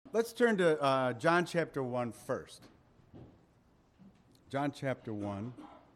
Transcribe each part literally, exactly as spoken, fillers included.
Let's turn to uh, John chapter one first. John chapter one.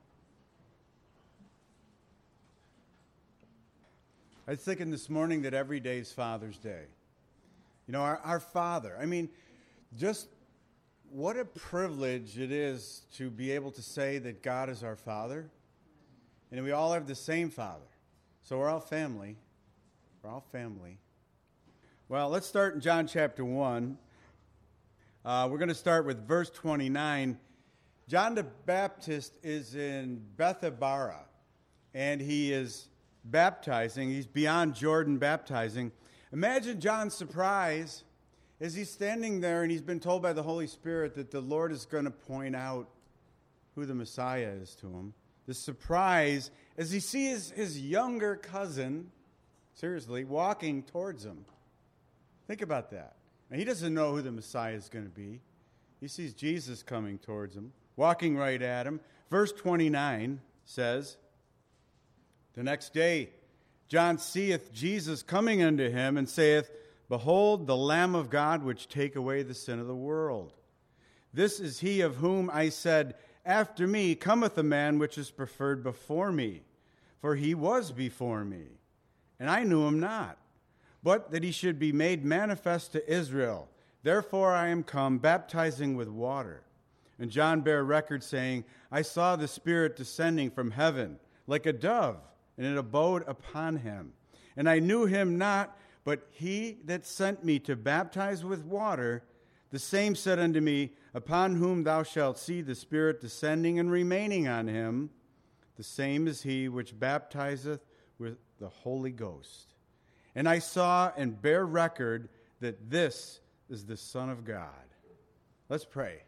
I was thinking this morning that every day is Father's Day. You know, our, our Father. I mean, just what a privilege it is to be able to say that God is our Father. And we all have the same Father. So we're all family. We're all family. Well, let's start in John chapter one. Uh, we're going to start with verse twenty-nine. John the Baptist is in Bethabara, and he is baptizing. He's beyond Jordan baptizing. Imagine John's surprise as he's standing there and he's been told by the Holy Spirit that the Lord is going to point out who the Messiah is to him. The surprise as he sees his younger cousin, seriously, walking towards him. Think about that. Now, he doesn't know who the Messiah is going to be. He sees Jesus coming towards him, walking right at him. Verse twenty-nine says, "The next day John seeth Jesus coming unto him, and saith, Behold, the Lamb of God, which take away the sin of the world. This is he of whom I said, After me cometh a man which is preferred before me, for he was before me, and I knew him not. But that he should be made manifest to Israel. Therefore I am come, baptizing with water. And John bare record, saying, I saw the Spirit descending from heaven, like a dove, and it abode upon him. And I knew him not, but he that sent me to baptize with water, the same said unto me, Upon whom thou shalt see the Spirit descending and remaining on him, the same is he which baptizeth with the Holy Ghost. And I saw and bear record that this is the Son of God." Let's pray.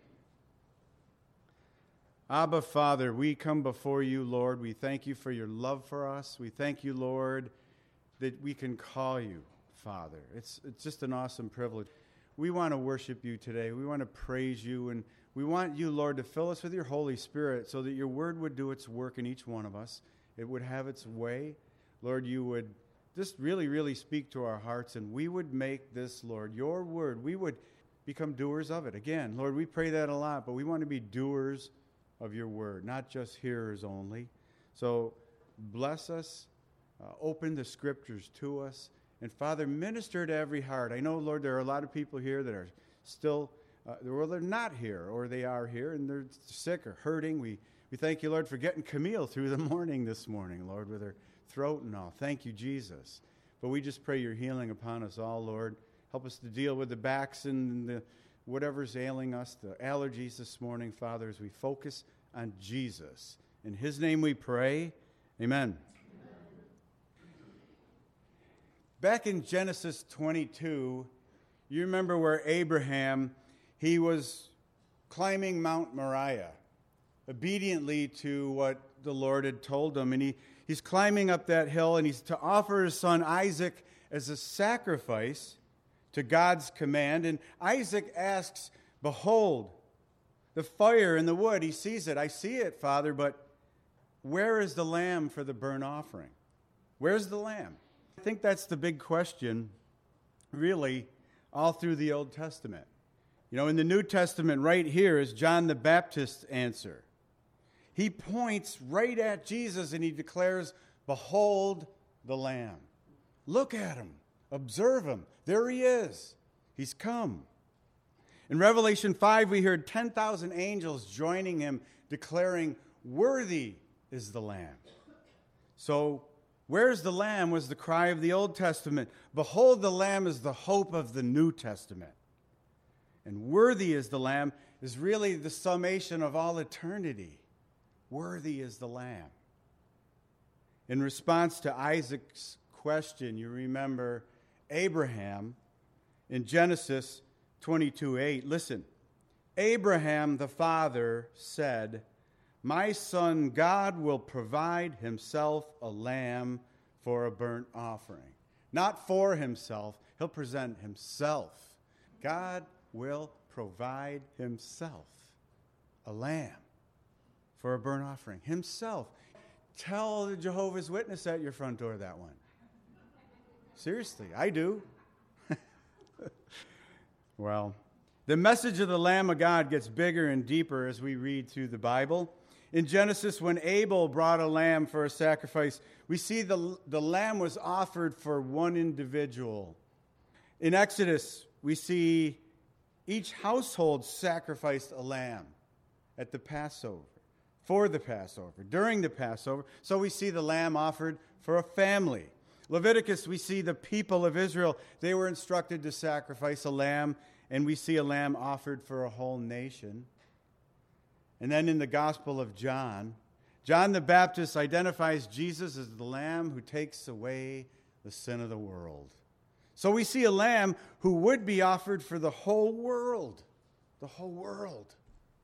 Abba, Father, we come before you, Lord. We thank you for your love for us. We thank you, Lord, that we can call you Father. It's, it's just an awesome privilege. We want to worship you today. We want to praise you, and we want you, Lord, to fill us with your Holy Spirit so that your word would do its work in each one of us. It would have its way. Lord, you would just really, really speak to our hearts, and we would make this, Lord, your word, we would become doers of it. Again, Lord, we pray that a lot, but we want to be doers of your word, not just hearers only. So bless us, uh, open the scriptures to us, and Father, minister to every heart. I know, Lord, there are a lot of people here that are still, uh, well, they're not here, or they are here, and they're sick or hurting. We, we thank you, Lord, for getting Camille through the morning this morning, Lord, with her throat and all. Thank you, Jesus. But we just pray your healing upon us all, Lord. Help us to deal with the backs and the whatever's ailing us, the allergies this morning, Father, as we focus on Jesus. In his name we pray. Amen. Amen. Back in Genesis twenty-two, you remember where Abraham, he was climbing Mount Moriah, obediently to what the Lord had told him, and he He's climbing up that hill, and he's to offer his son Isaac as a sacrifice to God's command. And Isaac asks, Behold, the fire and the wood. He sees it. I see it, Father, but where is the lamb for the burnt offering? Where's the lamb? I think that's the big question, really, all through the Old Testament. You know, in the New Testament, right here is John the Baptist's answer. He points right at Jesus and he declares, Behold the Lamb. Look at him. Observe him. There he is. He's come. In Revelation five, we heard ten thousand angels joining him, declaring, Worthy is the Lamb. So, where's the Lamb was the cry of the Old Testament. Behold the Lamb is the hope of the New Testament. And worthy is the Lamb is really the summation of all eternity. Worthy is the Lamb. In response to Isaac's question, you remember Abraham in Genesis twenty-two eight. Listen, Abraham the father said, My son God will provide himself a lamb for a burnt offering. Not for himself, he'll present himself. God will provide himself a lamb for a burnt offering. Himself. Tell the Jehovah's Witness at your front door that one. Seriously, I do. Well, the message of the Lamb of God gets bigger and deeper as we read through the Bible. In Genesis, when Abel brought a lamb for a sacrifice, we see the, the lamb was offered for one individual. In Exodus, we see each household sacrificed a lamb at the Passover, for the Passover, during the Passover. So we see the lamb offered for a family. Leviticus, we see the people of Israel, they were instructed to sacrifice a lamb, and we see a lamb offered for a whole nation. And then in the Gospel of John, John the Baptist identifies Jesus as the lamb who takes away the sin of the world. So we see a lamb who would be offered for the whole world, the whole world.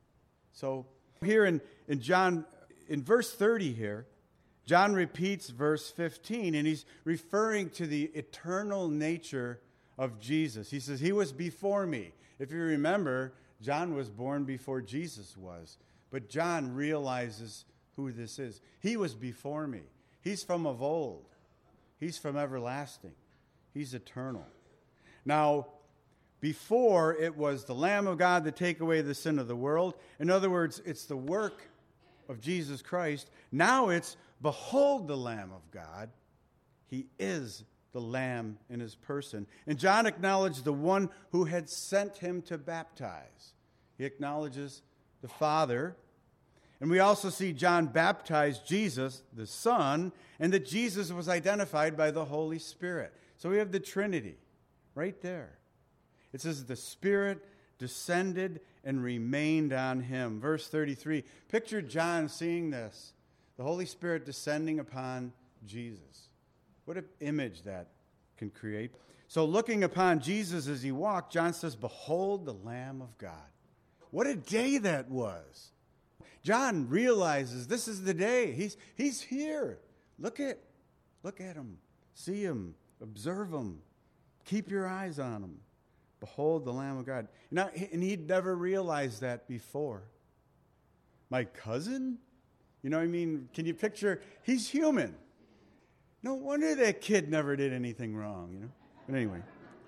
So here in, in John, in verse thirty here, John repeats verse fifteen, and he's referring to the eternal nature of Jesus. He says, he was before me. If you remember, John was born before Jesus was. But John realizes who this is. He was before me. He's from of old. He's from everlasting. He's eternal. Now, before it was the Lamb of God to take away the sin of the world. In other words, it's the work of Jesus Christ. Now it's, behold the Lamb of God. He is the Lamb in his person. And John acknowledged the one who had sent him to baptize. He acknowledges the Father. And we also see John baptize Jesus, the Son, and that Jesus was identified by the Holy Spirit. So we have the Trinity right there. It says the Spirit descended and remained on him. Verse thirty-three, picture John seeing this, the Holy Spirit descending upon Jesus. What an image that can create. So looking upon Jesus as he walked, John says, behold the Lamb of God. What a day that was. John realizes this is the day. He's, he's here. Look at, look at him. See him. Observe him. Keep your eyes on him. Behold the Lamb of God. Now, and he'd never realized that before. My cousin? You know what I mean? Can you picture? He's human. No wonder that kid never did anything wrong, you know? But anyway.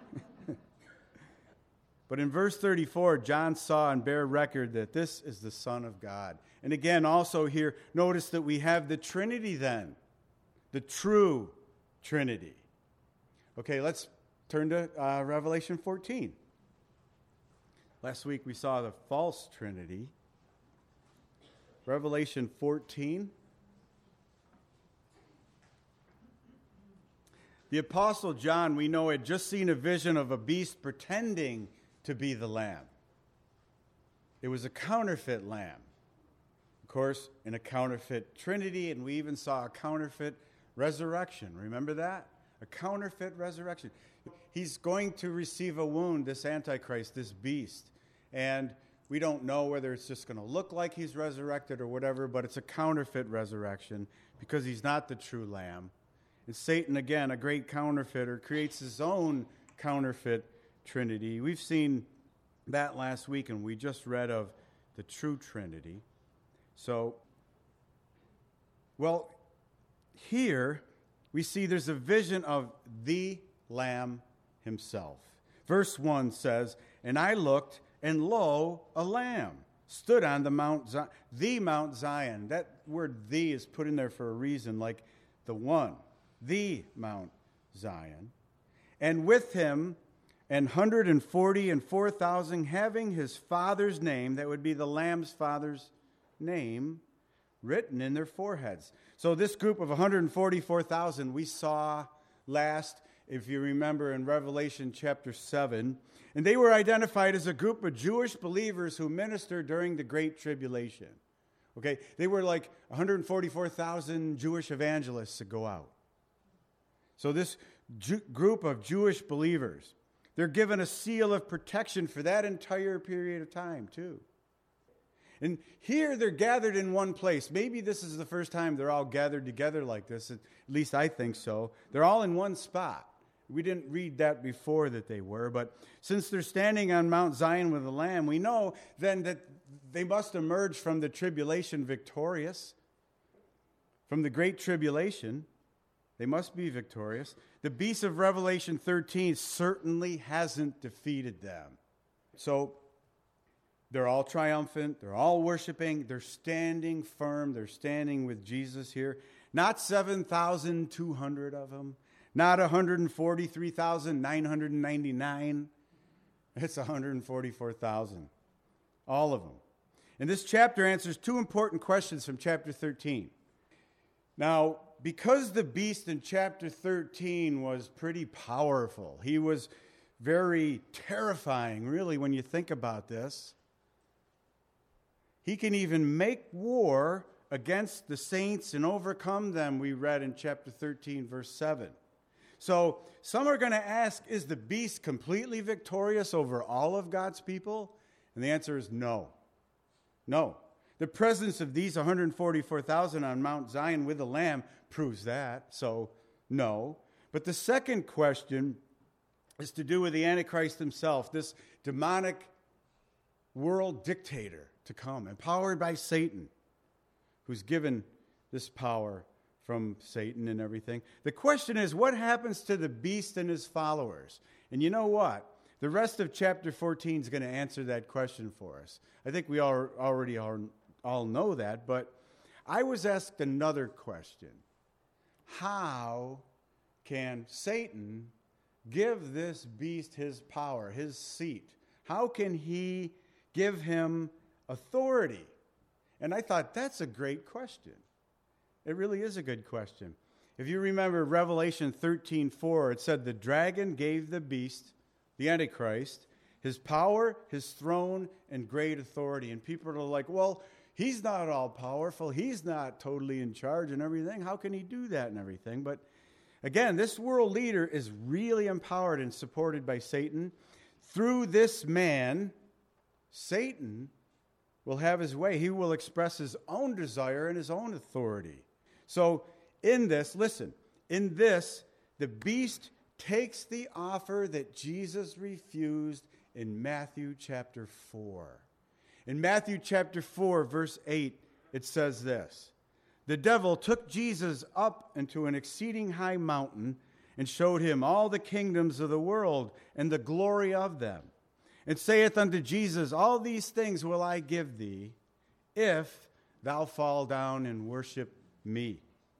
But in verse thirty-four, John saw and bear record that this is the Son of God. And again, also here, notice that we have the Trinity then. The true Trinity. Okay, let's turn to uh, Revelation fourteen. Last week we saw the false Trinity. Revelation fourteen. The Apostle John, we know, had just seen a vision of a beast pretending to be the Lamb. It was a counterfeit lamb. Of course, in a counterfeit Trinity, and we even saw a counterfeit resurrection. Remember that? A counterfeit resurrection. He's going to receive a wound, this Antichrist, this beast. And we don't know whether it's just going to look like he's resurrected or whatever, but it's a counterfeit resurrection because he's not the true Lamb. And Satan, again, a great counterfeiter, creates his own counterfeit Trinity. We've seen that last week, and we just read of the true Trinity. So, well, here we see there's a vision of the Lamb himself. Verse one says, and I looked, and lo, a lamb stood on the Mount Zion, the Mount Zion. That word "the" is put in there for a reason, like the one, the Mount Zion. And with him, an hundred and forty and four thousand, having his father's name, that would be the Lamb's father's name, written in their foreheads. So this group of one hundred forty-four thousand we saw last, if you remember, in Revelation chapter seven. And they were identified as a group of Jewish believers who ministered during the Great Tribulation. Okay, they were like one hundred forty-four thousand Jewish evangelists that go out. So this Jew- group of Jewish believers, they're given a seal of protection for that entire period of time, too. And here they're gathered in one place. Maybe this is the first time they're all gathered together like this. At least I think so. They're all in one spot. We didn't read that before that they were. But since they're standing on Mount Zion with the Lamb, we know then that they must emerge from the tribulation victorious. From the Great Tribulation, they must be victorious. The beast of Revelation thirteen certainly hasn't defeated them. So they're all triumphant. They're all worshiping. They're standing firm. They're standing with Jesus here. Not seven thousand two hundred of them. Not one hundred forty-three thousand nine hundred ninety-nine. It's one hundred forty-four thousand. All of them. And this chapter answers two important questions from chapter thirteen. Now, because the beast in chapter thirteen was pretty powerful, he was very terrifying, really, when you think about this. He can even make war against the saints and overcome them, we read in chapter thirteen, verse seven. So some are going to ask, is the beast completely victorious over all of God's people? And the answer is no. No. The presence of these one hundred forty-four thousand on Mount Zion with the Lamb proves that, so no. But the second question is to do with the Antichrist himself, this demonic world dictator to come, empowered by Satan, who's given this power from Satan and everything. The question is, what happens to the beast and his followers? And you know what? The rest of chapter fourteen is going to answer that question for us. I think we all, already all, all know that, but I was asked another question. How can Satan give this beast his power, his seat? How can he give him authority? And I thought, that's a great question. It really is a good question. If you remember Revelation thirteen four, it said, the dragon gave the beast, the Antichrist, his power, his throne, and great authority. And people are like, well, he's not all powerful. He's not totally in charge and everything. How can he do that and everything? But again, this world leader is really empowered and supported by Satan. Through this man, Satan will have his way. He will express his own desire and his own authority. So in this, listen, in this, the beast takes the offer that Jesus refused in Matthew chapter four. In Matthew chapter four, verse eight, it says this, the devil took Jesus up into an exceeding high mountain and showed him all the kingdoms of the world and the glory of them, and saith unto Jesus, all these things will I give thee, if thou fall down and worship me.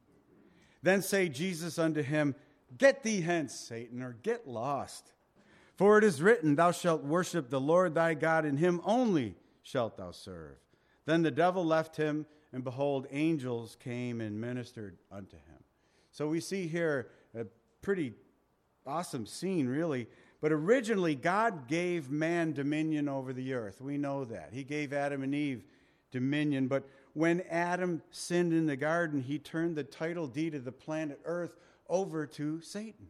Then say Jesus unto him, get thee hence, Satan, or get lost. For it is written, thou shalt worship the Lord thy God, and him only shalt thou serve. Then the devil left him, and behold, angels came and ministered unto him. So we see here a pretty awesome scene, really. But originally, God gave man dominion over the earth. We know that. He gave Adam and Eve dominion. But when Adam sinned in the garden, he turned the title deed of the planet Earth over to Satan.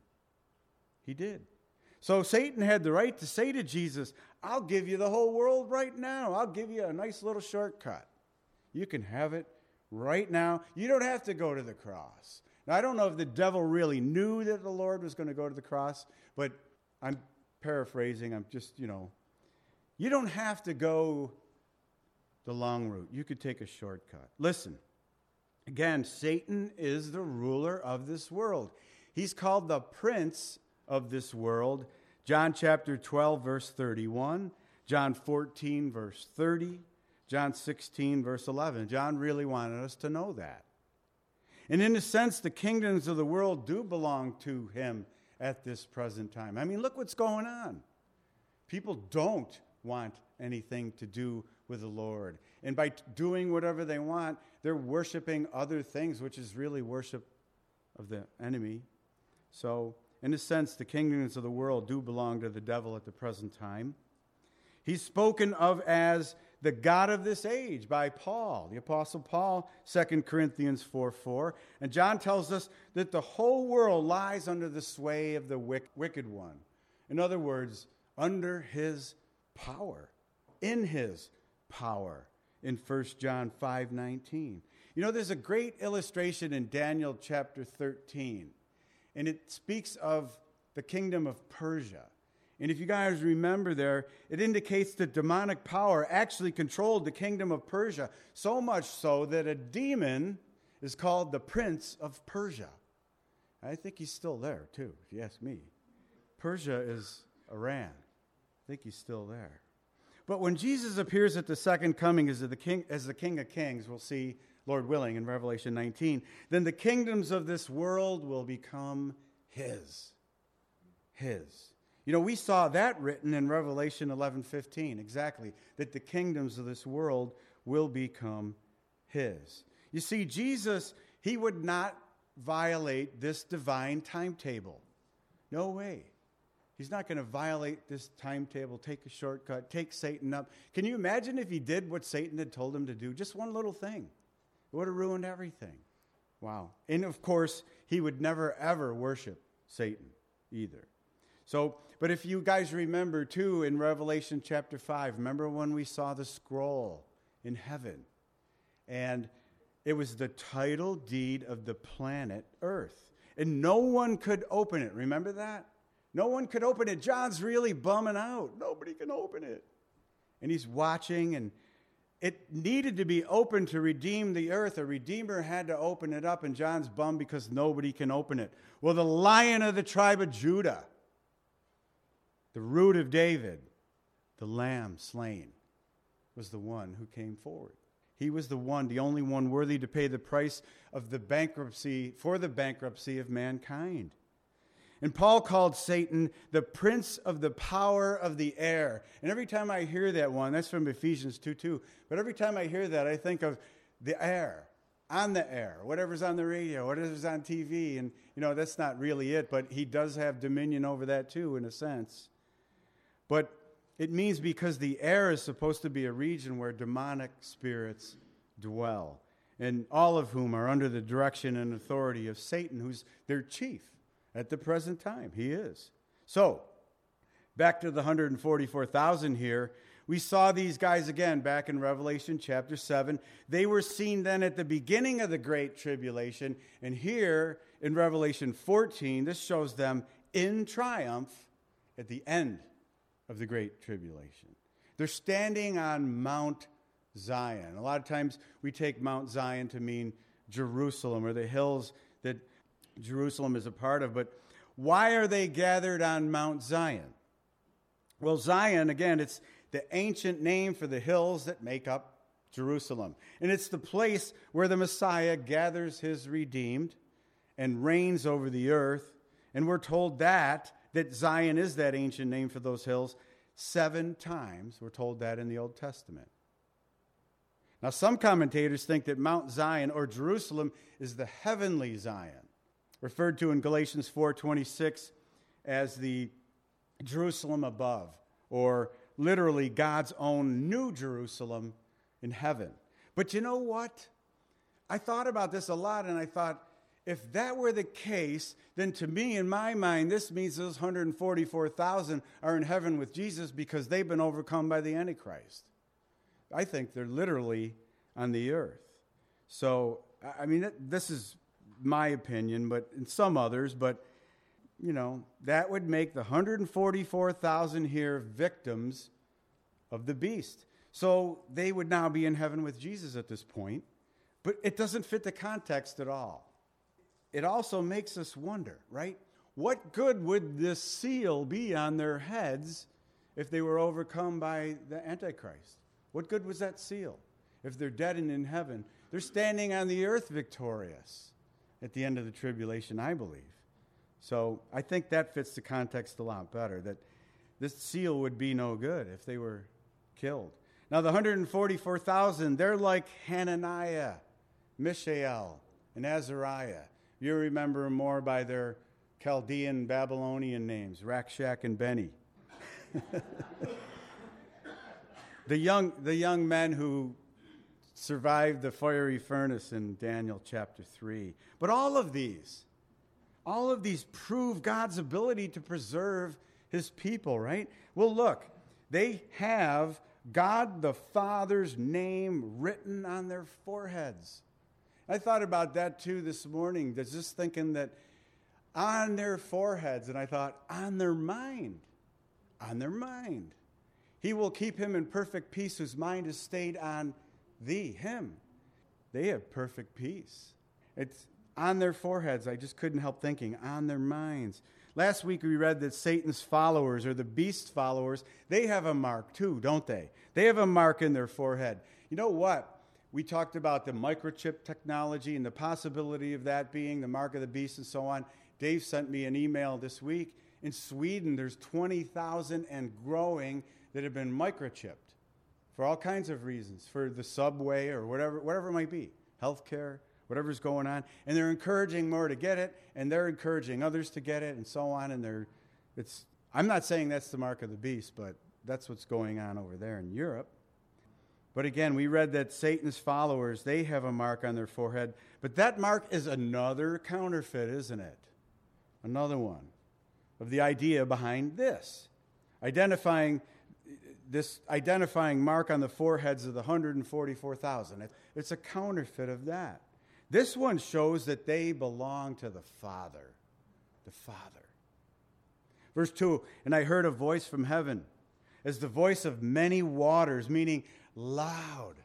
He did. So Satan had the right to say to Jesus, I'll give you the whole world right now. I'll give you a nice little shortcut. You can have it right now. You don't have to go to the cross. Now, I don't know if the devil really knew that the Lord was going to go to the cross, but I'm paraphrasing. I'm just, you know, you don't have to go the long route. You could take a shortcut. Listen, again, Satan is the ruler of this world. He's called the prince of this world. John chapter twelve, verse thirty-one. John fourteen, verse thirty. John sixteen, verse eleven. John really wanted us to know that. And in a sense, the kingdoms of the world do belong to him at this present time. I mean, look what's going on. People don't want anything to do with the Lord. And by doing whatever they want, they're worshiping other things, which is really worship of the enemy. So, in a sense, the kingdoms of the world do belong to the devil at the present time. He's spoken of as the God of this age by Paul, the Apostle Paul, Second Corinthians four four. And John tells us that the whole world lies under the sway of the wicked one. In other words, under his power, in his power, in First John five nineteen. You know, there's a great illustration in Daniel chapter thirteen, and it speaks of the kingdom of Persia. And if you guys remember there, it indicates that demonic power actually controlled the kingdom of Persia, so much so that a demon is called the Prince of Persia. I think he's still there, too, if you ask me. Persia is Iran. I think he's still there. but when Jesus appears at the second coming as the King, as the King of Kings, we'll see, Lord willing, in Revelation nineteen, then the kingdoms of this world will become his. His. You know, we saw that written in Revelation eleven fifteen, exactly, that the kingdoms of this world will become his. You see, Jesus, he would not violate this divine timetable. No way. He's not going to violate this timetable, take a shortcut, take Satan up. Can you imagine if he did what Satan had told him to do? Just one little thing. It would have ruined everything. Wow. And of course, he would never, ever worship Satan either. So, but if you guys remember too, in Revelation chapter five, remember when we saw the scroll in heaven? And it was the title deed of the planet Earth. And no one could open it. Remember that? No one could open it. John's really bumming out. Nobody can open it. And he's watching, and it needed to be open to redeem the earth. A redeemer had to open it up, and John's bummed because nobody can open it. Well, the Lion of the tribe of Judah, the root of David, the Lamb slain, was the one who came forward. He was the one, the only one worthy to pay the price of the bankruptcy, for the bankruptcy of mankind. And Paul called Satan the prince of the power of the air. And every time I hear that one, that's from Ephesians two two, but every time I hear that, I think of the air, on the air, whatever's on the radio, whatever's on T V. And, you know, that's not really it, but he does have dominion over that too, in a sense. But it means because the air is supposed to be a region where demonic spirits dwell, and all of whom are under the direction and authority of Satan, who's their chief at the present time. He is. So, back to the one hundred forty-four thousand here. We saw these guys again back in Revelation chapter seven. They were seen then at the beginning of the Great Tribulation, and here in Revelation fourteen, this shows them in triumph at the end of the Great Tribulation. They're standing on Mount Zion. A lot of times we take Mount Zion to mean Jerusalem, or the hills that Jerusalem is a part of. But why are they gathered on Mount Zion? Well, Zion, again, it's the ancient name for the hills that make up Jerusalem. And it's the place where the Messiah gathers his redeemed and reigns over the earth. And we're told that that Zion is that ancient name for those hills. Seven times we're told that in the Old Testament. Now, some commentators think that Mount Zion, or Jerusalem, is the heavenly Zion, referred to in Galatians four twenty-six as the Jerusalem above, or literally God's own New Jerusalem in heaven. But you know what? I thought about this a lot, and I thought, if that were the case, then to me, in my mind, this means those one hundred forty-four thousand are in heaven with Jesus because they've been overcome by the Antichrist. I think they're literally on the earth. So, I mean, this is my opinion, but in some others, but, you know, that would make the one hundred forty-four thousand here victims of the beast. So they would now be in heaven with Jesus at this point, but it doesn't fit the context at all. It also makes us wonder, right? What good would this seal be on their heads if they were overcome by the Antichrist? What good was that seal? If they're dead and in heaven, they're standing on the earth victorious at the end of the tribulation, I believe. So I think that fits the context a lot better, that this seal would be no good if they were killed. Now, the one hundred forty-four thousand, they're like Hananiah, Mishael, and Azariah. You remember more by their Chaldean, Babylonian names, Rakshak and Beni. the young, the young men who survived the fiery furnace in Daniel chapter three. But all of these, all of these prove God's ability to preserve his people, right? Well, look, they have God the Father's name written on their foreheads. I thought about that too this morning, just thinking that on their foreheads, and I thought, on their mind, on their mind. He will keep him in perfect peace whose mind is stayed on thee, him. They have perfect peace. It's on their foreheads. I just couldn't help thinking, on their minds. Last week we read that Satan's followers, or the beast's followers, they have a mark too, don't they? They have a mark in their forehead. You know what? We talked about the microchip technology and the possibility of that being the mark of the beast and so on. Dave sent me an email this week. In Sweden, there's twenty thousand and growing that have been microchipped for all kinds of reasons, for the subway or whatever, whatever it might be, healthcare, whatever's going on. And they're encouraging more to get it, and they're encouraging others to get it, and so on. And they're, it's, I'm not saying that's the mark of the beast, but that's what's going on over there in Europe. But again, we read that Satan's followers, they have a mark on their forehead. But that mark is another counterfeit, isn't it? Another one of the idea behind this. Identifying this identifying mark on the foreheads of the one hundred forty-four thousand. It's a counterfeit of that. This one shows that they belong to the Father. The Father. Verse two, and I heard a voice from heaven as the voice of many waters, meaning loud,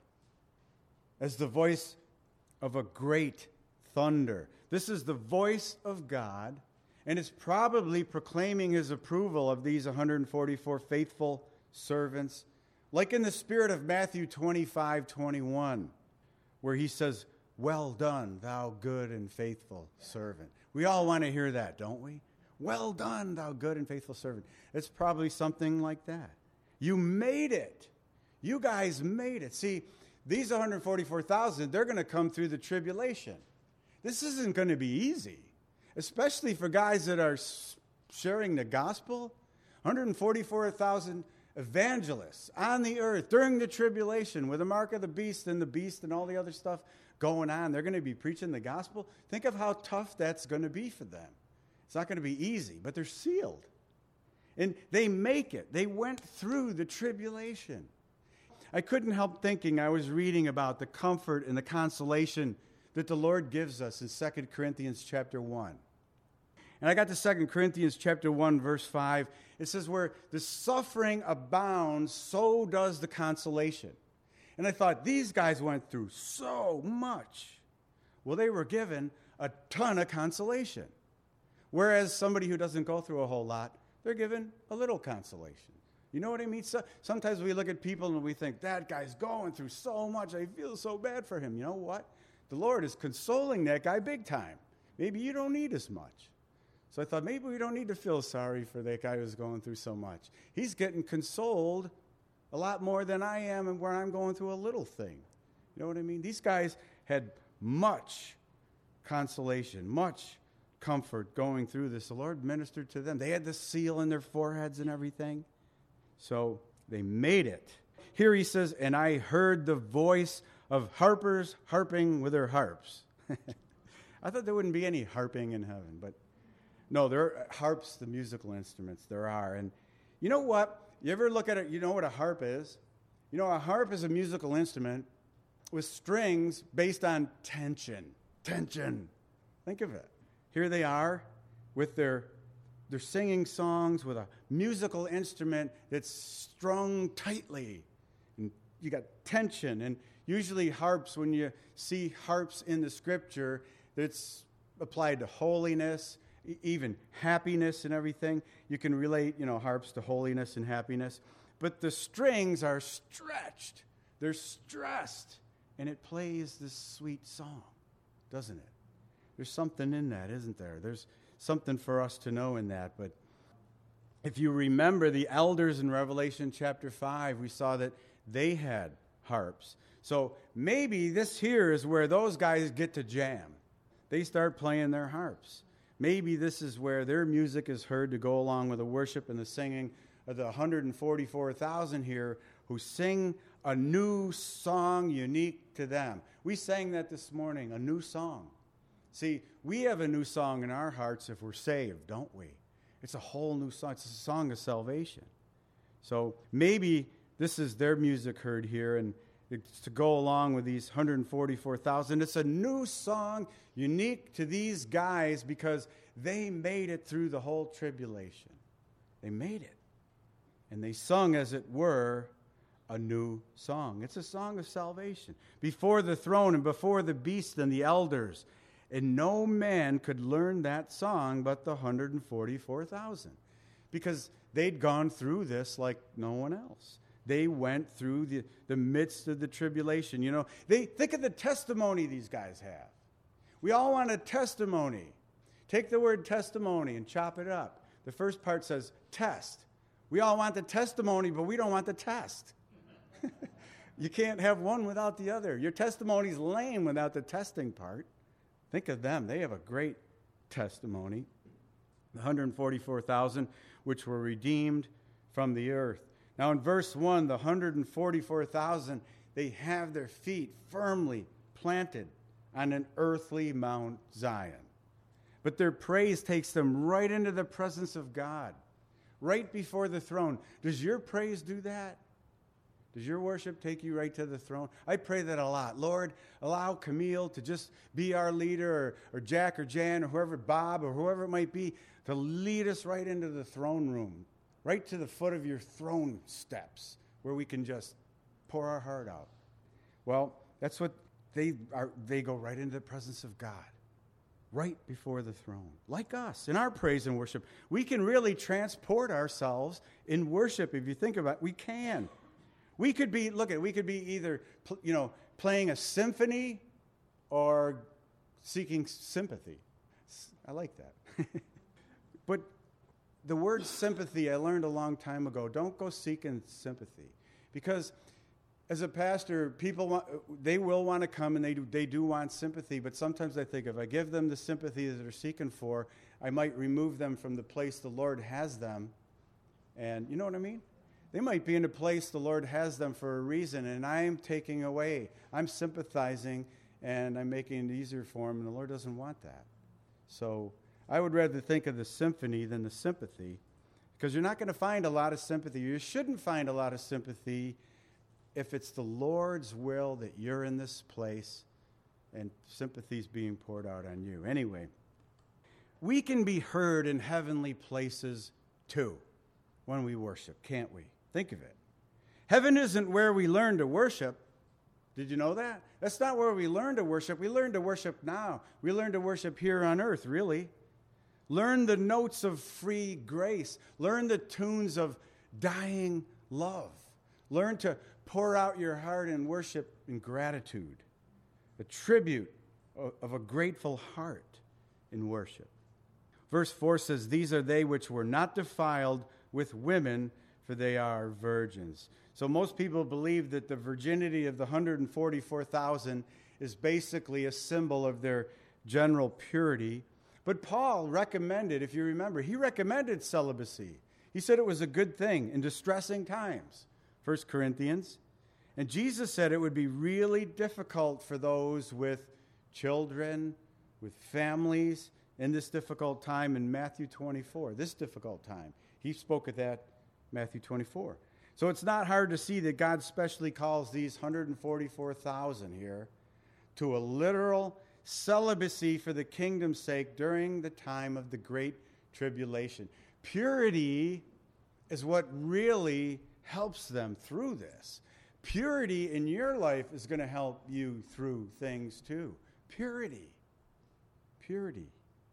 as the voice of a great thunder. This is the voice of God, and it's probably proclaiming his approval of these one hundred forty-four faithful servants, like in the spirit of Matthew twenty-five twenty-one, where he says, "Well done, thou good and faithful servant." We all want to hear that, don't we? Well done, thou good and faithful servant. It's probably something like that. You made it. You guys made it. See, these one hundred forty-four thousand, they're going to come through the tribulation. This isn't going to be easy, especially for guys that are sharing the gospel. one hundred forty-four thousand evangelists on the earth during the tribulation with the mark of the beast and the beast and all the other stuff going on. They're going to be preaching the gospel. Think of how tough that's going to be for them. It's not going to be easy, but they're sealed. And they make it. They went through the tribulation. I couldn't help thinking, I was reading about the comfort and the consolation that the Lord gives us in Second Corinthians chapter one. And I got to Second Corinthians chapter one, verse five. It says, where the suffering abounds, so does the consolation. And I thought, these guys went through so much. Well, they were given a ton of consolation. Whereas somebody who doesn't go through a whole lot, they're given a little consolation. You know what I mean? So, sometimes we look at people and we think, that guy's going through so much. I feel so bad for him. You know what? The Lord is consoling that guy big time. Maybe you don't need as much. So I thought, maybe we don't need to feel sorry for that guy who's going through so much. He's getting consoled a lot more than I am, and where I'm going through a little thing. You know what I mean? These guys had much consolation, much comfort going through this. The Lord ministered to them. They had the seal in their foreheads and everything. So they made it. Here he says, and I heard the voice of harpers harping with their harps. I thought there wouldn't be any harping in heaven, but no, there are harps, the musical instruments, there are. And you know what? You ever look at it, you know what a harp is? You know, a harp is a musical instrument with strings based on tension. Tension. Think of it. Here they are with their They're singing songs with a musical instrument that's strung tightly. And you got tension. And usually harps, when you see harps in the scripture, it's applied to holiness, e- even happiness and everything. You can relate, you know, harps to holiness and happiness. But the strings are stretched. They're stressed. And it plays this sweet song, doesn't it? There's something in that, isn't there? There's something for us to know in that. But if you remember the elders in Revelation chapter five, we saw that they had harps. So maybe this here is where those guys get to jam. They start playing their harps. Maybe this is where their music is heard to go along with the worship and the singing of the one hundred forty-four thousand here who sing a new song unique to them. We sang that this morning, a new song. See, we have a new song in our hearts if we're saved, don't we? It's a whole new song. It's a song of salvation. So maybe this is their music heard here, and it's to go along with these one hundred forty-four thousand. It's a new song unique to these guys because they made it through the whole tribulation. They made it. And they sung, as it were, a new song. It's a song of salvation. Before the throne and before the beast and the elders, And no man could learn that song but the one hundred forty-four thousand, because they'd gone through this like no one else. They went through the, the midst of the tribulation. You know, they think of the testimony these guys have. We all want a testimony. Take the word testimony and chop it up. The first part says test. We all want the testimony, but we don't want the test. You can't have one without the other. Your testimony's lame without the testing part. Think of them. They have a great testimony. The one hundred forty-four thousand, which were redeemed from the earth. Now in verse one, the one hundred forty-four thousand, they have their feet firmly planted on an earthly Mount Zion. But their praise takes them right into the presence of God, right before the throne. Does your praise do that? Does your worship take you right to the throne? I pray that a lot. Lord, allow Camille to just be our leader, or, or Jack or Jan or whoever, Bob or whoever it might be, to lead us right into the throne room, right to the foot of your throne steps, where we can just pour our heart out. Well, that's what they are. They go right into the presence of God, right before the throne. Like us, in our praise and worship, we can really transport ourselves in worship. If you think about it, we can. We could be, look at, we could be either, you know, playing a symphony or seeking sympathy. I like that. But the word sympathy, I learned a long time ago. Don't go seeking sympathy. Because as a pastor, people want, they will want to come, and they do, they do want sympathy. But sometimes I think if I give them the sympathy that they're seeking for, I might remove them from the place the Lord has them. And you know what I mean? They might be in a place the Lord has them for a reason, and I'm taking away. I'm sympathizing, and I'm making it easier for them, and the Lord doesn't want that. So I would rather think of the symphony than the sympathy, because you're not going to find a lot of sympathy. You shouldn't find a lot of sympathy if it's the Lord's will that you're in this place and sympathy's being poured out on you. Anyway, we can be heard in heavenly places too when we worship, can't we? Think of it. Heaven isn't where we learn to worship. Did you know that? That's not where we learn to worship. We learn to worship now. We learn to worship here on earth, really. Learn the notes of free grace. Learn the tunes of dying love. Learn to pour out your heart in worship in gratitude. A tribute of a grateful heart in worship. Verse four says, "These are they which were not defiled with women, for they are virgins." So most people believe that the virginity of the one hundred forty-four thousand is basically a symbol of their general purity. But Paul recommended, if you remember, he recommended celibacy. He said it was a good thing in distressing times, First Corinthians. And Jesus said it would be really difficult for those with children, with families, in this difficult time in Matthew twenty-four, this difficult time. He spoke of that, Matthew twenty-four. So it's not hard to see that God specially calls these one hundred forty-four thousand here to a literal celibacy for the kingdom's sake during the time of the Great Tribulation. Purity is what really helps them through this. Purity in your life is going to help you through things too. Purity. Purity.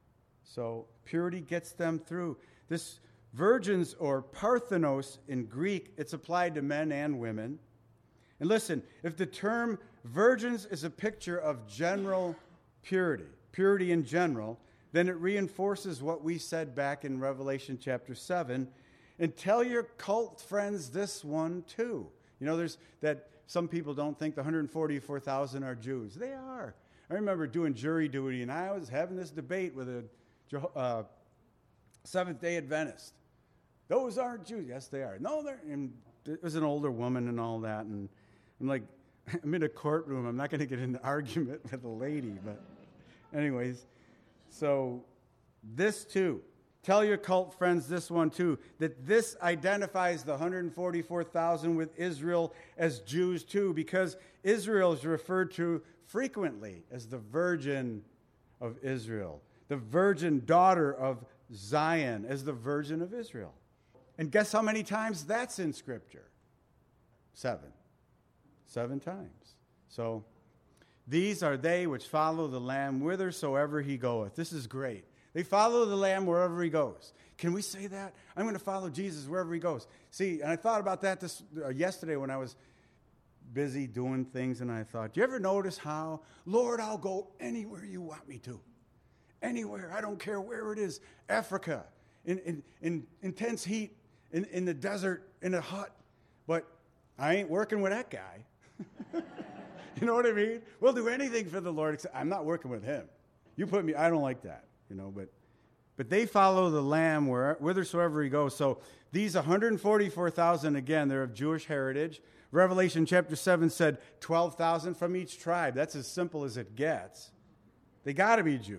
So purity gets them through. This virgins, or parthenos in Greek, it's applied to men and women. And listen, if the term virgins is a picture of general purity, purity in general, then it reinforces what we said back in Revelation chapter seven. And tell your cult friends this one too. You know, there's that some people don't think the one hundred forty-four thousand are Jews. They are. I remember doing jury duty, and I was having this debate with a uh, Seventh-day Adventist. Those aren't Jews. Yes, they are. No, they're. And it was an older woman and all that, and I'm like, I'm in a courtroom. I'm not going to get into an argument with a lady, but anyways, so this too. Tell your cult friends this one too, that this identifies the one hundred forty-four thousand with Israel as Jews too, because Israel is referred to frequently as the Virgin of Israel, the virgin daughter of Zion, as the Virgin of Israel. And guess how many times that's in Scripture? Seven. Seven times. So These are they which follow the Lamb whithersoever he goeth. This is great. They follow the Lamb wherever he goes. Can we say that? I'm going to follow Jesus wherever he goes. See, and I thought about that this uh, yesterday when I was busy doing things, and I thought, do you ever notice how, Lord, I'll go anywhere you want me to. Anywhere. I don't care where it is. Africa, in, in, in intense heat, in, in the desert, in a hut. But I ain't working with that guy. You know what I mean? We'll do anything for the Lord, except I'm not working with him. You put me, I don't like that, you know, but but they follow the Lamb where, whithersoever he goes. So these one hundred forty-four thousand, again, they're of Jewish heritage. Revelation chapter seven said twelve thousand from each tribe. That's as simple as it gets. They got to be Jewish.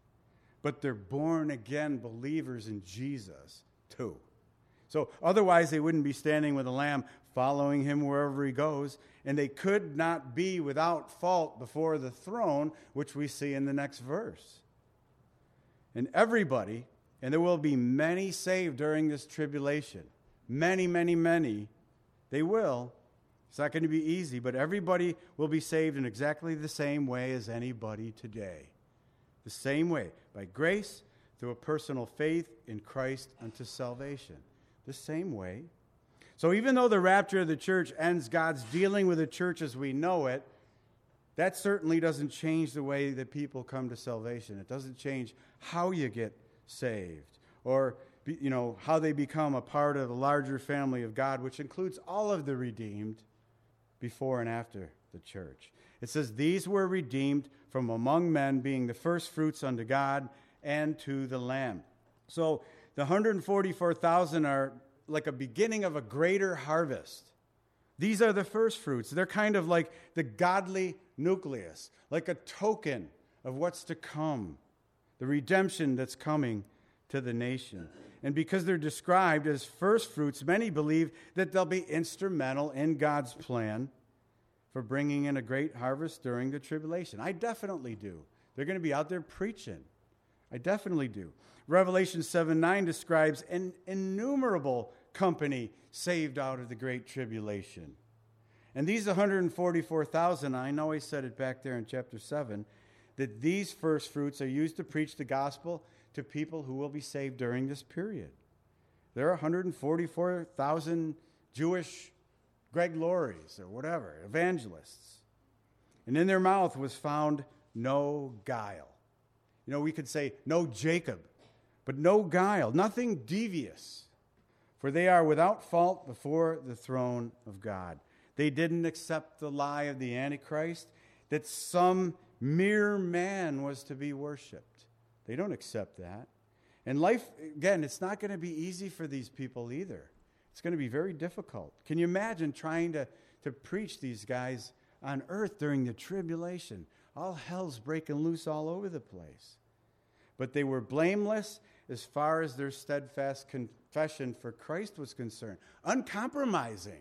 But they're born-again believers in Jesus, too. So otherwise, they wouldn't be standing with the Lamb, following him wherever he goes, and they could not be without fault before the throne, which we see in the next verse. And everybody, and there will be many saved during this tribulation. Many, many, many. They will. It's not going to be easy, but everybody will be saved in exactly the same way as anybody today. The same way, by grace, through a personal faith in Christ unto salvation. The same way. So even though the rapture of the church ends God's dealing with the church as we know it, that certainly doesn't change the way that people come to salvation. It doesn't change how you get saved or, you know, how they become a part of the larger family of God, which includes all of the redeemed before and after the church. It says, these were redeemed from among men, being the first fruits unto God and to the Lamb. So the one hundred forty-four thousand are like a beginning of a greater harvest. These are the first fruits. They're kind of like the godly nucleus, like a token of what's to come, the redemption that's coming to the nation. And because they're described as first fruits, many believe that they'll be instrumental in God's plan for bringing in a great harvest during the tribulation. I definitely do. They're going to be out there preaching. I definitely do. Revelation seven nine describes an innumerable company saved out of the great tribulation. And these one hundred forty-four thousand, I know I said it back there in chapter seven, that these first fruits are used to preach the gospel to people who will be saved during this period. There are one hundred forty-four thousand Jewish Greg Laurie's or whatever, evangelists. And in their mouth was found no guile. You know, we could say no Jacob, but no guile, nothing devious. For they are without fault before the throne of God. They didn't accept the lie of the Antichrist that some mere man was to be worshipped. They don't accept that. And life, again, it's not going to be easy for these people either. It's going to be very difficult. Can you imagine trying to, to preach these guys on earth during the tribulation? All hell's breaking loose all over the place. But they were blameless as far as their steadfast confession for Christ was concerned. Uncompromising.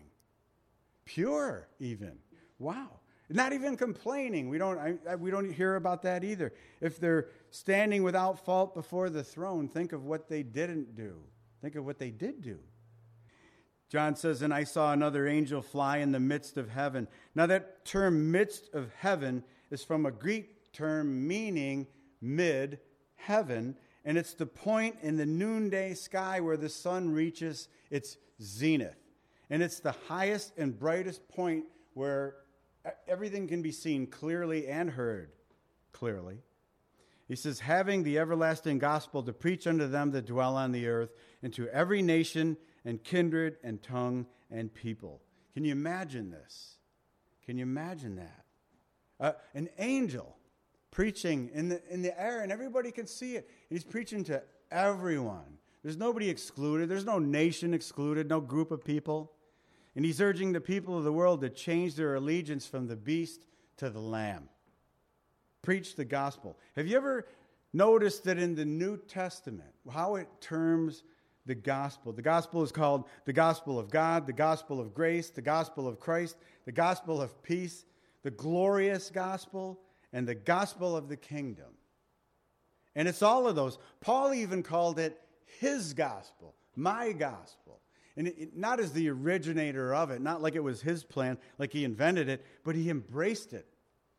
Pure, even. Wow. Not even complaining. We don't, I, I, we don't hear about that either. If they're standing without fault before the throne, think of what they didn't do. Think of what they did do. John says, and I saw another angel fly in the midst of heaven. Now that term midst of heaven is from a Greek term meaning mid-heaven, and it's the point in the noonday sky where the sun reaches its zenith. And it's the highest and brightest point where everything can be seen clearly and heard clearly. He says, having the everlasting gospel to preach unto them that dwell on the earth, and to every nation and kindred and tongue and people. Can you imagine this? Can you imagine that? Uh, an angel preaching in the in the air, and everybody can see it. He's preaching to everyone. There's nobody excluded. There's no nation excluded, no group of people. And he's urging the people of the world to change their allegiance from the beast to the Lamb. Preach the gospel. Have you ever noticed that in the New Testament, how it terms the gospel? The gospel is called the gospel of God, the gospel of grace, the gospel of Christ, the gospel of peace, the glorious gospel, and the gospel of the kingdom. And it's all of those. Paul even called it his gospel, my gospel. And it, it, not as the originator of it, not like it was his plan, like he invented it, but he embraced it.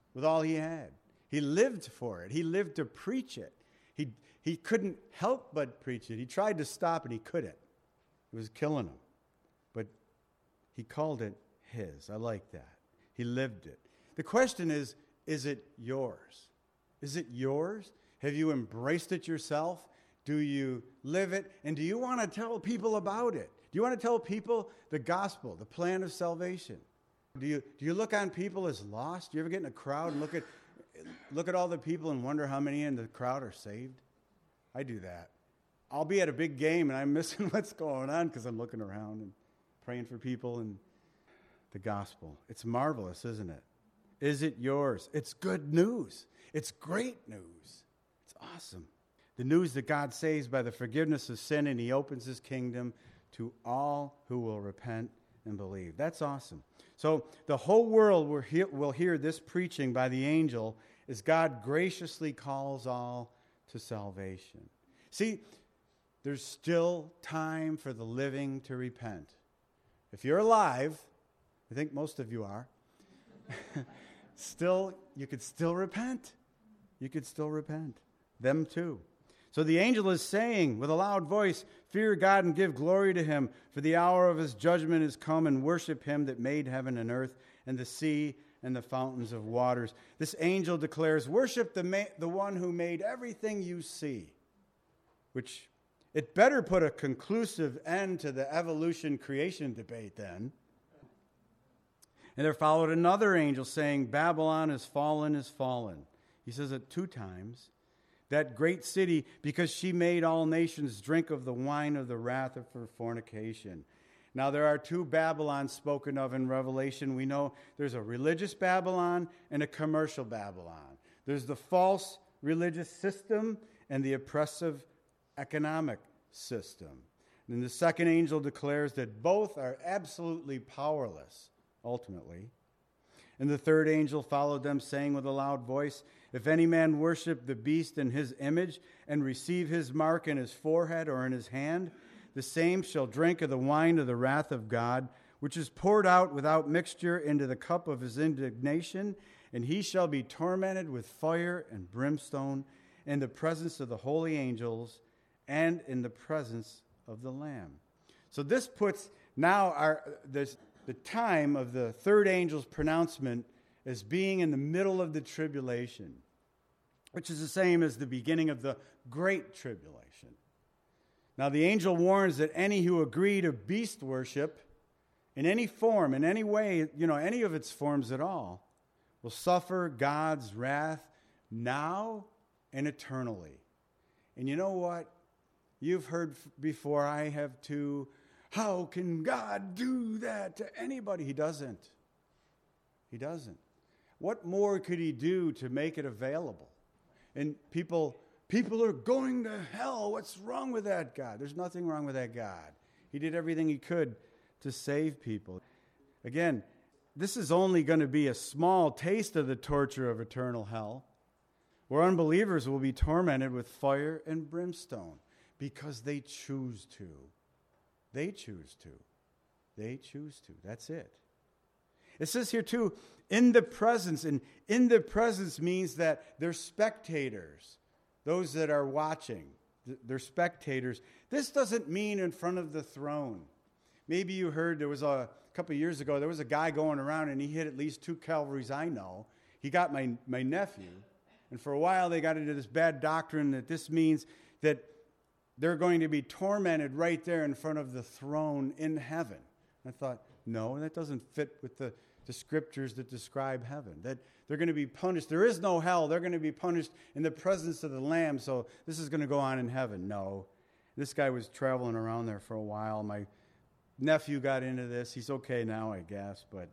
with all he had. He lived for it. He lived to preach it. He, he couldn't help but preach it. He tried to stop it. He couldn't. It was killing him. But he called it his. I like that. He lived it. The question is, is it yours? Is it yours? Have you embraced it yourself? Do you live it? And do you want to tell people about it? Do you want to tell people the gospel, the plan of salvation? Do you, do you look on people as lost? Do you ever get in a crowd and look at, look at all the people and wonder how many in the crowd are saved? I do that. I'll be at a big game and I'm missing what's going on because I'm looking around and praying for people and the gospel. It's marvelous, isn't it? Is it yours? It's good news. It's great news. It's awesome. The news that God saves by the forgiveness of sin and he opens his kingdom to all who will repent and believe. That's awesome. So the whole world will hear, will hear this preaching by the angel as God graciously calls all to salvation. See, there's still time for the living to repent. If you're alive, I think most of you are, still, you could still repent. You could still repent. Them too. So the angel is saying with a loud voice, fear God and give glory to him, for the hour of his judgment is come, and worship him that made heaven and earth and the sea and the fountains of waters. This angel declares, worship the, ma- the one who made everything you see, which it better put a conclusive end to the evolution creation debate then. And there followed another angel saying, Babylon is fallen, is fallen. He says it two times. That great city, because she made all nations drink of the wine of the wrath of her fornication. Now, there are two Babylons spoken of in Revelation. We know there's a religious Babylon and a commercial Babylon. There's the false religious system and the oppressive economic system. And the second angel declares that both are absolutely powerless, ultimately. And the third angel followed them, saying with a loud voice, if any man worship the beast in his image and receive his mark in his forehead or in his hand, the same shall drink of the wine of the wrath of God, which is poured out without mixture into the cup of his indignation, and he shall be tormented with fire and brimstone in the presence of the holy angels and in the presence of the Lamb. So this puts now our this, the time of the third angel's pronouncement as being in the middle of the tribulation, which is the same as the beginning of the great tribulation. Now the angel warns that any who agree to beast worship in any form, in any way, you know, any of its forms at all, will suffer God's wrath now and eternally. And you know what? You've heard before, I have too, how can God do that to anybody? He doesn't. He doesn't. What more could he do to make it available? And people, people are going to hell. What's wrong with that God? There's nothing wrong with that God. He did everything he could to save people. Again, this is only going to be a small taste of the torture of eternal hell, where unbelievers will be tormented with fire and brimstone because they choose to. They choose to. They choose to. That's it. It says here too, in the presence, and in the presence means that they're spectators, those that are watching, they're spectators. This doesn't mean in front of the throne. Maybe you heard there was a, a couple of years ago, there was a guy going around and he hit at least two Calvaries I know. He got my, my nephew, and for a while they got into this bad doctrine that this means that they're going to be tormented right there in front of the throne in heaven. I thought, no, that doesn't fit with the the scriptures that describe heaven, that they're going to be punished. There is no hell. They're going to be punished in the presence of the Lamb, so this is going to go on in heaven. No. This guy was traveling around there for a while. My nephew got into this. He's okay now, I guess. But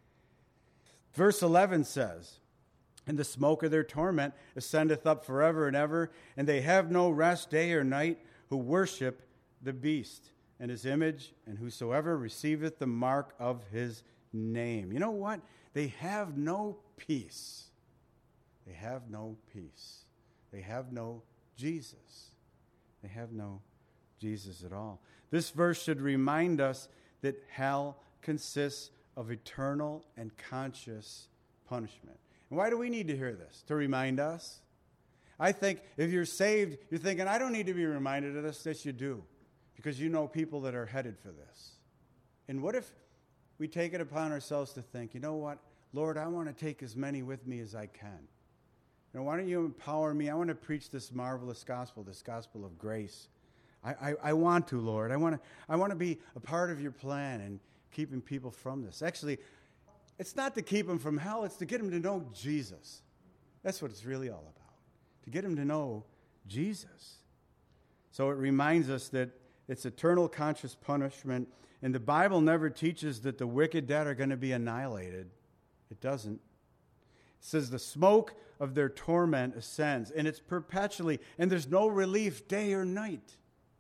verse eleven says, and the smoke of their torment ascendeth up forever and ever, and they have no rest day or night who worship the beast and his image, and whosoever receiveth the mark of his name. You know what? They have no peace. They have no peace. They have no Jesus. They have no Jesus at all. This verse should remind us that hell consists of eternal and conscious punishment. And why do we need to hear this? To remind us? I think if you're saved, you're thinking, I don't need to be reminded of this. Yes, you do. Because you know people that are headed for this. And what if we take it upon ourselves to think, you know what, Lord, I want to take as many with me as I can. You know, why don't you empower me? I want to preach this marvelous gospel, this gospel of grace. I, I, I want to, Lord. I want to I want to be a part of your plan and keeping people from this. Actually, it's not to keep them from hell. It's to get them to know Jesus. That's what it's really all about, to get them to know Jesus. So it reminds us that it's eternal conscious punishment, and the Bible never teaches that the wicked dead are going to be annihilated. It doesn't. It says the smoke of their torment ascends, and it's perpetually, and there's no relief day or night.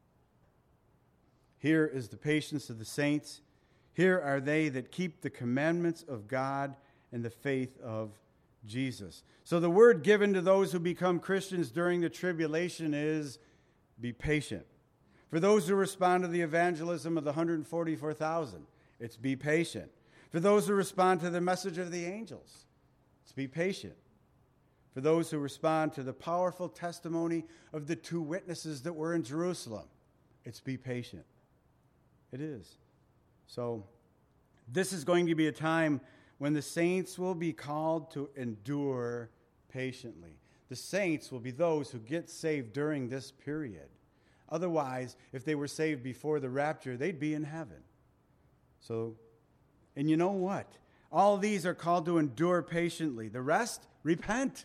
Here is the patience of the saints. Here are they that keep the commandments of God and the faith of Jesus. So the word given to those who become Christians during the tribulation is be patient. For those who respond to the evangelism of the one hundred forty-four thousand, it's be patient. For those who respond to the message of the angels, it's be patient. For those who respond to the powerful testimony of the two witnesses that were in Jerusalem, it's be patient. It is. So this is going to be a time when the saints will be called to endure patiently. The saints will be those who get saved during this period. Otherwise, if they were saved before the rapture, they'd be in heaven. So, and you know what? All these are called to endure patiently. The rest, repent.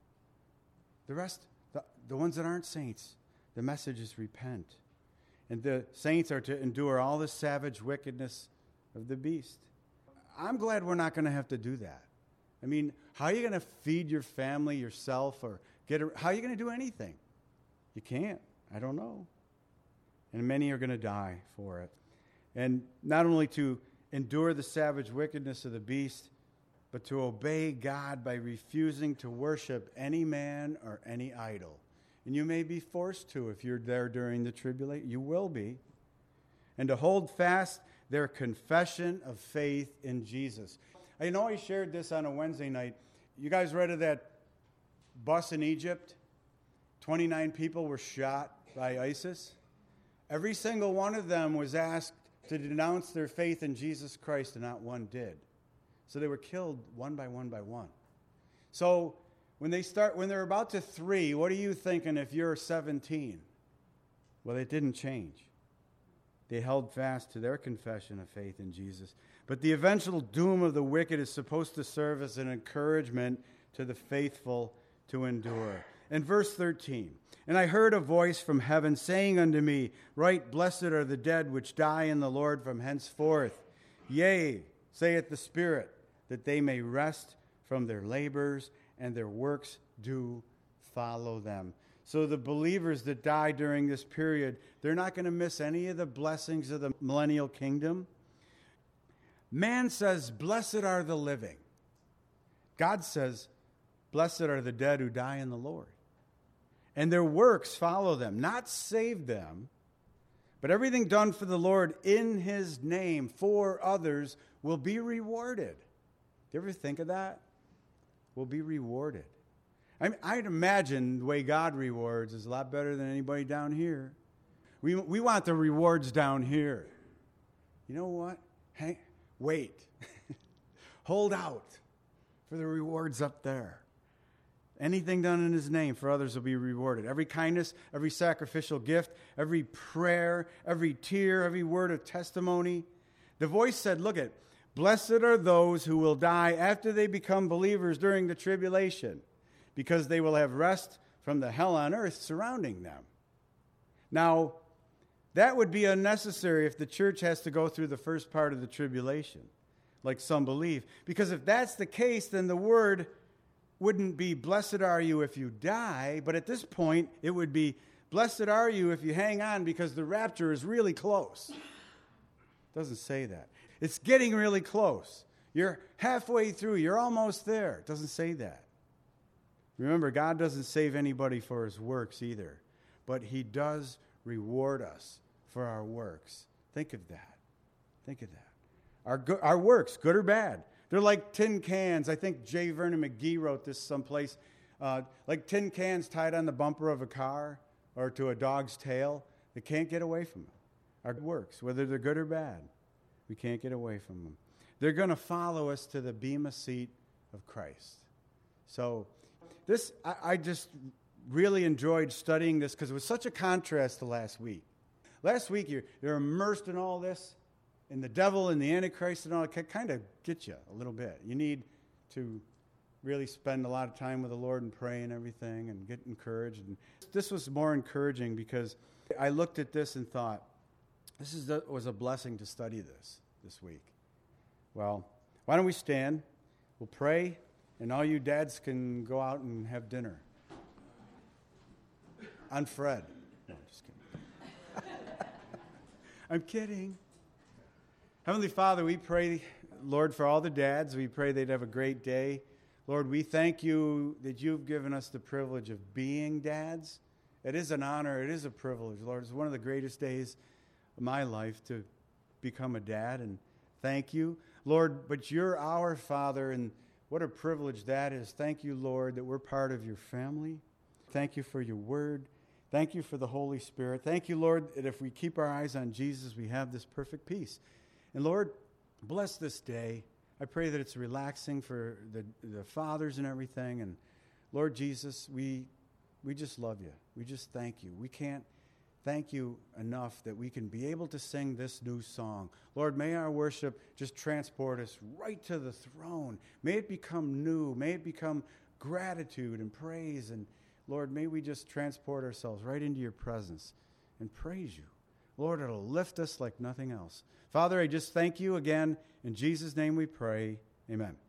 The rest, the, the ones that aren't saints, the message is repent. And the saints are to endure all the savage wickedness of the beast. I'm glad we're not going to have to do that. I mean, how are you going to feed your family, yourself, or get a, how are you going to do anything? You can't. I don't know. And many are going to die for it. And not only to endure the savage wickedness of the beast, but to obey God by refusing to worship any man or any idol. And you may be forced to if you're there during the tribulation. You will be. And to hold fast their confession of faith in Jesus. I know I shared this on a Wednesday night. You guys read of that bus in Egypt? twenty-nine people were shot by ISIS. Every single one of them was asked to denounce their faith in Jesus Christ, and not one did. So they were killed one by one by one. So when they start, when they're about to three, what are you thinking if you're seventeen? Well, it didn't change. They held fast to their confession of faith in Jesus. But the eventual doom of the wicked is supposed to serve as an encouragement to the faithful to endure. In verse thirteen, and I heard a voice from heaven saying unto me, Write, blessed are the dead which die in the Lord from henceforth. Yea, saith the Spirit, that they may rest from their labors, and their works do follow them. So the believers that die during this period, they're not going to miss any of the blessings of the millennial kingdom. Man says, blessed are the living. God says, blessed are the dead who die in the Lord. And their works follow them, not save them, but everything done for the Lord in his name for others will be rewarded. Do you ever think of that? Will be rewarded. I mean, I'd imagine the way God rewards is a lot better than anybody down here. We, we want the rewards down here. You know what? Hey, wait. Hold out for the rewards up there. Anything done in his name for others will be rewarded. Every kindness, every sacrificial gift, every prayer, every tear, every word of testimony. The voice said, look at, blessed are those who will die after they become believers during the tribulation, because they will have rest from the hell on earth surrounding them. Now, that would be unnecessary if the church has to go through the first part of the tribulation, like some believe. Because if that's the case, then the word wouldn't be, blessed are you if you die, but at this point, it would be, blessed are you if you hang on because the rapture is really close. It doesn't say that. It's getting really close. You're halfway through. You're almost there. It doesn't say that. Remember, God doesn't save anybody for his works either, but he does reward us for our works. Think of that. Think of that. Our, go- our works, good or bad, They're like tin cans. I think J. Vernon McGee wrote this someplace. Uh, like tin cans tied on the bumper of a car or to a dog's tail. They can't get away from them. Our works, whether they're good or bad, we can't get away from them. They're going to follow us to the bema seat of Christ. So this, I, I just really enjoyed studying this because it was such a contrast to last week. Last week, you're, you're immersed in all this, and the devil and the Antichrist and all, it can kind of get you a little bit. You need to really spend a lot of time with the Lord and pray and everything and get encouraged. And this was more encouraging because I looked at this and thought, this is the, was a blessing to study this this week. Well, why don't we stand? We'll pray, and all you dads can go out and have dinner. On Fred. No, I'm just kidding. I'm kidding. Heavenly Father, we pray, Lord, for all the dads. We pray they'd have a great day. Lord, we thank you that you've given us the privilege of being dads. It is an honor. It is a privilege, Lord. It's one of the greatest days of my life to become a dad, and thank you. Lord, but you're our Father, and what a privilege that is. Thank you, Lord, that we're part of your family. Thank you for your word. Thank you for the Holy Spirit. Thank you, Lord, that if we keep our eyes on Jesus, we have this perfect peace. And Lord, bless this day. I pray that it's relaxing for the, the fathers and everything. And Lord Jesus, we we just love you. We just thank you. We can't thank you enough that we can be able to sing this new song. Lord, may our worship just transport us right to the throne. May it become new. May it become gratitude and praise. And Lord, may we just transport ourselves right into your presence and praise you. Lord, it'll lift us like nothing else. Father, I just thank you again. In Jesus' name we pray. Amen.